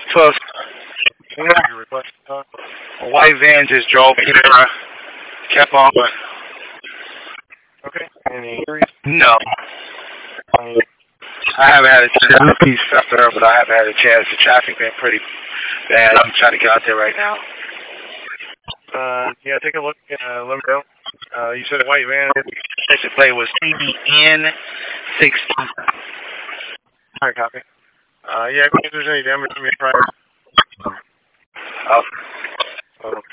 12. Your request. A white van just drove here. Kept on. Okay. Any injuries? No. Any I haven't had a chance. He's after her, but I haven't had a chance. The traffic been pretty bad. I'm trying to get out there right now. yeah, take a look. Let me know. You said a white van. Station plate was CBN 16. Alright, copy. Yeah, if there's any damage to me prior. Oh.